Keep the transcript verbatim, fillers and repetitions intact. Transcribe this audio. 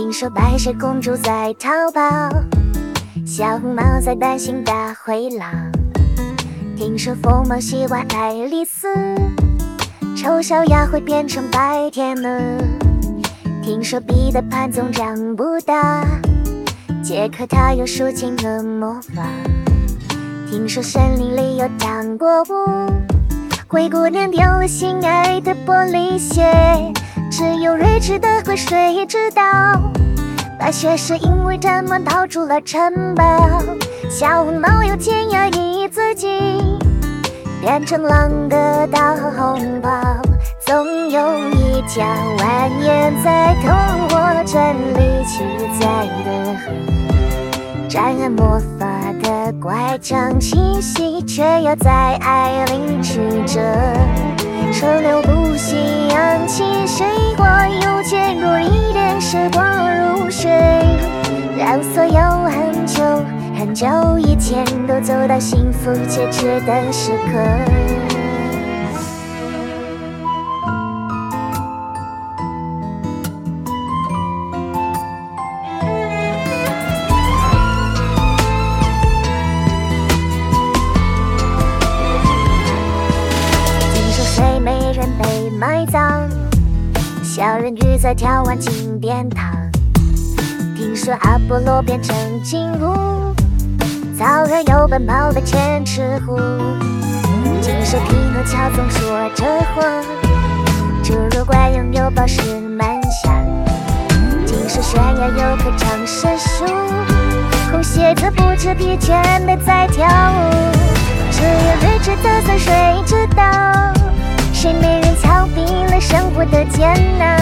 听说白雪公主在逃跑，小红帽在担心大灰狼。听说疯猫喜欢爱丽丝，丑小鸭会变成白天鹅。听说彼得潘总长不大，杰克他有抒情的魔法。听说森林里有糖果屋，灰姑娘丢了心爱的玻璃鞋，只有睿智的灰水知道，白雪是因为战乱逃出了城堡。小红帽又天压抑自己，变成狼得到红包。总有一条蜿蜒在通过镇里去在的河，沾染魔法的乖张气息，却又在爱里曲折。川流不息，扬起水花，又渐入一点时光如水，让所有很久很久以前都走到幸福结局的时刻。美人被埋葬，小人鱼在眺望金殿堂。听说阿波罗变成金乌，草原有奔跑的千尺虎。听说匹诺乔总说着谎，侏儒怪拥有宝石满箱。听说悬崖有棵长生树，红鞋子不知疲倦的在跳舞。只有睿智的三水知道，谁没人逃避了生活的艰难。